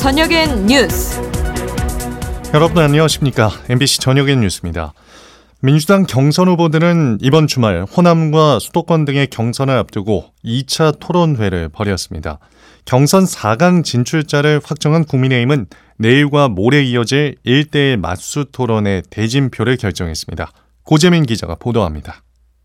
저녁엔 뉴스. 여러분 안녕하십니까? MBC 저녁엔 뉴스입니다. 민주당 경선 후보들은 이번 주말 호남과 수도권 등의 경선을 앞두고 2차 토론회를 벌였습니다. 경선 4강 진출자를 확정한 국민의힘은 내일과 모레 이어질 1대1 맞수 토론의 대진표를 결정했습니다. 고재민 기자가 보도합니다.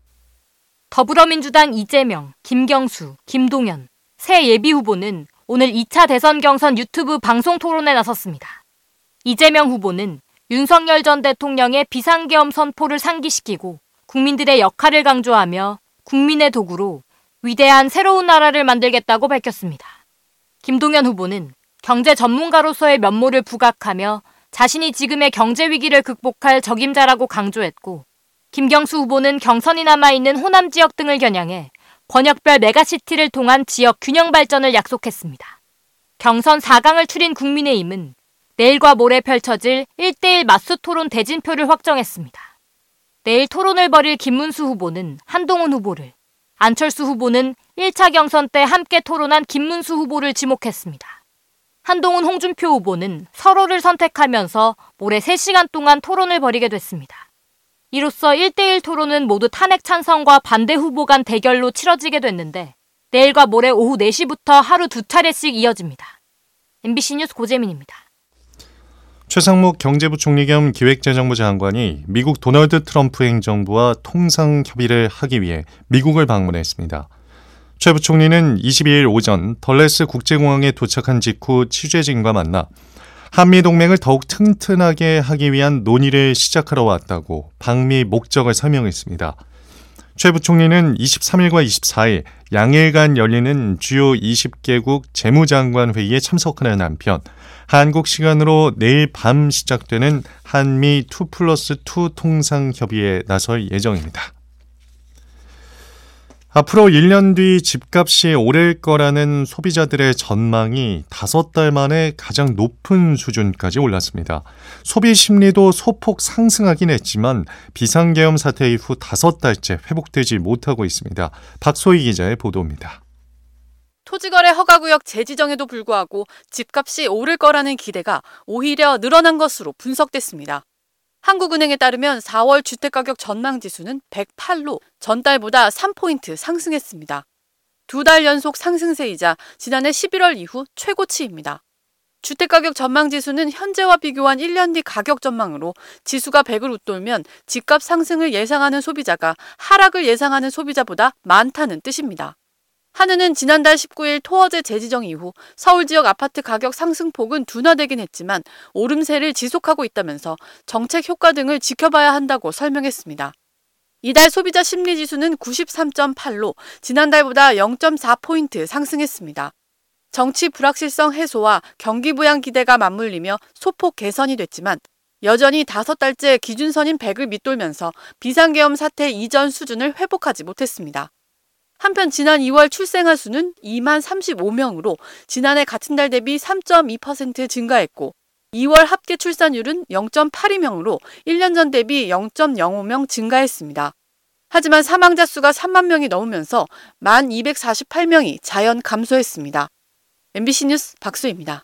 더불어민주당 이재명, 김경수, 김동연 새 예비후보는 오늘 2차 대선 경선 유튜브 방송 토론에 나섰습니다. 이재명 후보는 윤석열 전 대통령의 비상계엄 선포를 상기시키고 국민들의 역할을 강조하며 국민의 도구로 위대한 새로운 나라를 만들겠다고 밝혔습니다. 김동연 후보는 경제 전문가로서의 면모를 부각하며 자신이 지금의 경제 위기를 극복할 적임자라고 강조했고, 김경수 후보는 경선이 남아있는 호남 지역 등을 겨냥해 번역별 메가시티를 통한 지역 균형 발전을 약속했습니다. 경선 4강을 추린 국민의힘은 내일과 모레 펼쳐질 1대1 맞수 토론 대진표를 확정했습니다. 내일 토론을 벌일 김문수 후보는 한동훈 후보를, 안철수 후보는 1차 경선 때 함께 토론한 김문수 후보를 지목했습니다. 한동훈, 홍준표 후보는 서로를 선택하면서 모레 3시간 동안 토론을 벌이게 됐습니다. 이로써 1대1 토론은 모두 탄핵 찬성과 반대 후보 간 대결로 치러지게 됐는데 내일과 모레 오후 4시부터 하루 2차례씩 이어집니다. MBC 뉴스 고재민입니다. 최상목 경제부총리 겸 기획재정부 장관이 미국 도널드 트럼프 행정부와 통상협의를 하기 위해 미국을 방문했습니다. 최 부총리는 22일 오전 덜레스 국제공항에 도착한 직후 취재진과 만나 한미동맹을 더욱 튼튼하게 하기 위한 논의를 시작하러 왔다고 방미 목적을 설명했습니다. 최 부총리는 23일과 24일 양일간 열리는 주요 20개국 재무장관 회의에 참석하는 한편 한국 시간으로 내일 밤 시작되는 한미 2+2 통상협의에 나설 예정입니다. 앞으로 1년 뒤 집값이 오를 거라는 소비자들의 전망이 5달 만에 가장 높은 수준까지 올랐습니다. 소비 심리도 소폭 상승하긴 했지만 비상계엄 사태 이후 5달째 회복되지 못하고 있습니다. 박소희 기자의 보도입니다. 토지거래 허가구역 재지정에도 불구하고 집값이 오를 거라는 기대가 오히려 늘어난 것으로 분석됐습니다. 한국은행에 따르면 4월 주택가격 전망지수는 108로 전달보다 3포인트 상승했습니다. 2달 연속 상승세이자 지난해 11월 이후 최고치입니다. 주택가격 전망지수는 현재와 비교한 1년 뒤 가격 전망으로 지수가 100을 웃돌면 집값 상승을 예상하는 소비자가 하락을 예상하는 소비자보다 많다는 뜻입니다. 한은은 지난달 19일 토어제 재지정 이후 서울 지역 아파트 가격 상승폭은 둔화되긴 했지만 오름세를 지속하고 있다면서 정책 효과 등을 지켜봐야 한다고 설명했습니다. 이달 소비자 심리지수는 93.8로 지난달보다 0.4포인트 상승했습니다. 정치 불확실성 해소와 경기 부양 기대가 맞물리며 소폭 개선이 됐지만 여전히 5달째 기준선인 100을 밑돌면서 비상계엄 사태 이전 수준을 회복하지 못했습니다. 한편 지난 2월 출생아 수는 2만 35명으로 지난해 같은 달 대비 3.2% 증가했고 2월 합계 출산율은 0.82명으로 1년 전 대비 0.05명 증가했습니다. 하지만 사망자 수가 3만 명이 넘으면서 1,248명이 자연 감소했습니다. MBC 뉴스 박수희입니다.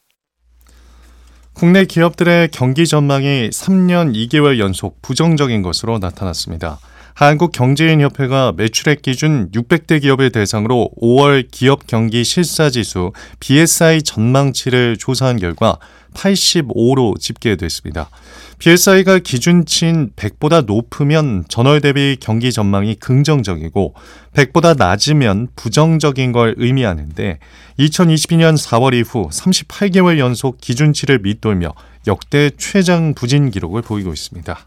국내 기업들의 경기 전망이 3년 2개월 연속 부정적인 것으로 나타났습니다. 한국경제인협회가 매출액 기준 600대 기업을 대상으로 5월 기업 경기 실사지수 BSI 전망치를 조사한 결과 85로 집계됐습니다. BSI가 기준치인 100보다 높으면 전월 대비 경기 전망이 긍정적이고 100보다 낮으면 부정적인 걸 의미하는데 2022년 4월 이후 38개월 연속 기준치를 밑돌며 역대 최장 부진 기록을 보이고 있습니다.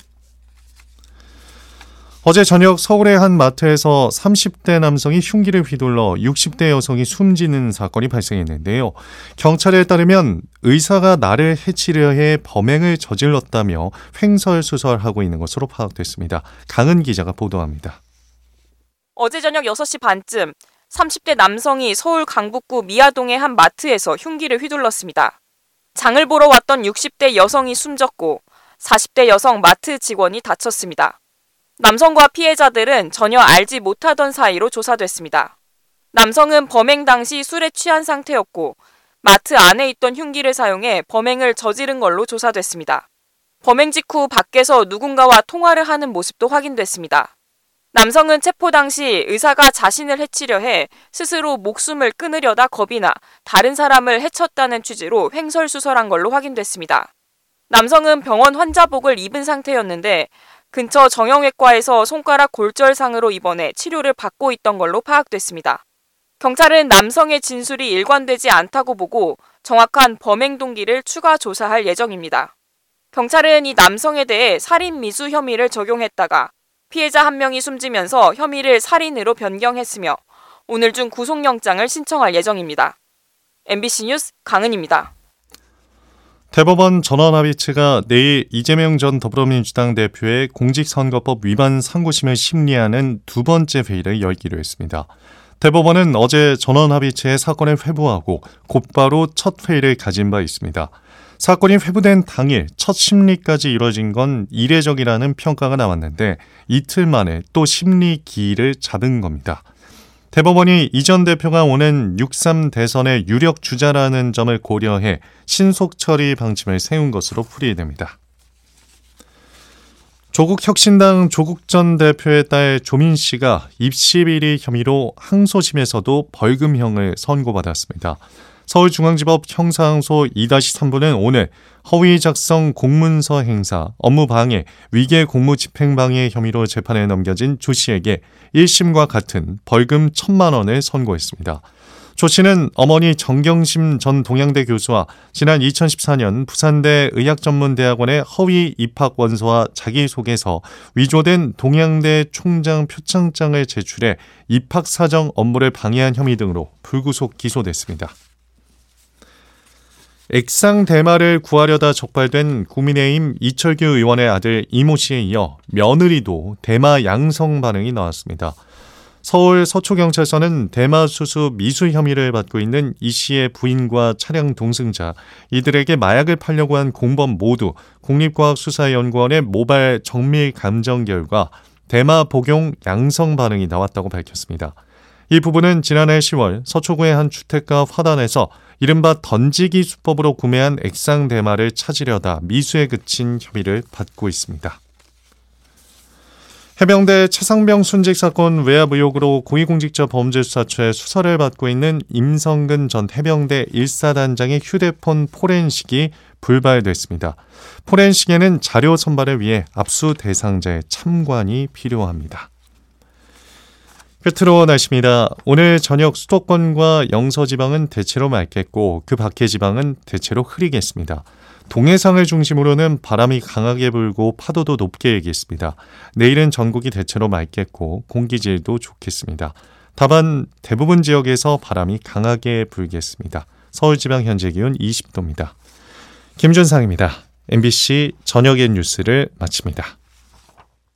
어제 저녁 서울의 한 마트에서 30대 남성이 흉기를 휘둘러 60대 여성이 숨지는 사건이 발생했는데요. 경찰에 따르면 의사가 나를 해치려 해 범행을 저질렀다며 횡설수설하고 있는 것으로 파악됐습니다. 강은 기자가 보도합니다. 어제 저녁 6시 반쯤 30대 남성이 서울 강북구 미아동의 한 마트에서 흉기를 휘둘렀습니다. 장을 보러 왔던 60대 여성이 숨졌고 40대 여성 마트 직원이 다쳤습니다. 남성과 피해자들은 전혀 알지 못하던 사이로 조사됐습니다. 남성은 범행 당시 술에 취한 상태였고 마트 안에 있던 흉기를 사용해 범행을 저지른 걸로 조사됐습니다. 범행 직후 밖에서 누군가와 통화를 하는 모습도 확인됐습니다. 남성은 체포 당시 의사가 자신을 해치려 해 스스로 목숨을 끊으려다 겁이 나 다른 사람을 해쳤다는 취지로 횡설수설한 걸로 확인됐습니다. 남성은 병원 환자복을 입은 상태였는데 근처 정형외과에서 손가락 골절상으로 입원해 치료를 받고 있던 걸로 파악됐습니다. 경찰은 남성의 진술이 일관되지 않다고 보고 정확한 범행 동기를 추가 조사할 예정입니다. 경찰은 이 남성에 대해 살인 미수 혐의를 적용했다가 피해자 한 명이 숨지면서 혐의를 살인으로 변경했으며 오늘 중 구속영장을 신청할 예정입니다. MBC 뉴스 강은입니다. 대법원 전원합의체가 내일 이재명 전 더불어민주당 대표의 공직선거법 위반 상고심을 심리하는 두 번째 회의를 열기로 했습니다. 대법원은 어제 전원합의체의 사건을 회부하고 곧바로 첫 회의를 가진 바 있습니다. 사건이 회부된 당일 첫 심리까지 이뤄진 건 이례적이라는 평가가 나왔는데 이틀 만에 또 심리 기일을 잡은 겁니다. 대법원이 이 전 대표가 오는 6.3 대선의 유력 주자라는 점을 고려해 신속 처리 방침을 세운 것으로 풀이됩니다. 조국혁신당 조국 전 대표의 딸 조민 씨가 입시 비리 혐의로 항소심에서도 벌금형을 선고받았습니다. 서울중앙지법 형사항소 2-3부는 오늘 허위 작성 공문서 행사, 업무 방해, 위계 공무 집행 방해 혐의로 재판에 넘겨진 조 씨에게 1심과 같은 벌금 1,000만 원을 선고했습니다. 조 씨는 어머니 정경심 전 동양대 교수와 지난 2014년 부산대 의학전문대학원의 허위 입학 원서와 자기소개서, 위조된 동양대 총장 표창장을 제출해 입학 사정 업무를 방해한 혐의 등으로 불구속 기소됐습니다. 액상 대마를 구하려다 적발된 국민의힘 이철규 의원의 아들 이모 씨에 이어 며느리도 대마 양성 반응이 나왔습니다. 서울 서초경찰서는 대마 수수 미수 혐의를 받고 있는 이 씨의 부인과 차량 동승자, 이들에게 마약을 팔려고 한 공범 모두 국립과학수사연구원의 모발 정밀 감정 결과 대마 복용 양성 반응이 나왔다고 밝혔습니다. 이 부부는 지난해 10월 서초구의 한 주택가 화단에서 이른바 던지기 수법으로 구매한 액상 대마를 찾으려다 미수에 그친 혐의를 받고 있습니다. 해병대 차상병 순직 사건 외압 의혹으로 고위공직자 범죄수사처의 수사를 받고 있는 임성근 전 해병대 1사단장의 휴대폰 포렌식이 불발됐습니다. 포렌식에는 자료 선발을 위해 압수 대상자의 참관이 필요합니다. 끝으로 날씨입니다. 오늘 저녁 수도권과 영서지방은 대체로 맑겠고 그 밖의 지방은 대체로 흐리겠습니다. 동해상을 중심으로는 바람이 강하게 불고 파도도 높게 일겠습니다. 내일은 전국이 대체로 맑겠고 공기질도 좋겠습니다. 다만 대부분 지역에서 바람이 강하게 불겠습니다. 서울지방 현재 기온 20도입니다. 김준상입니다. MBC 저녁의 뉴스를 마칩니다.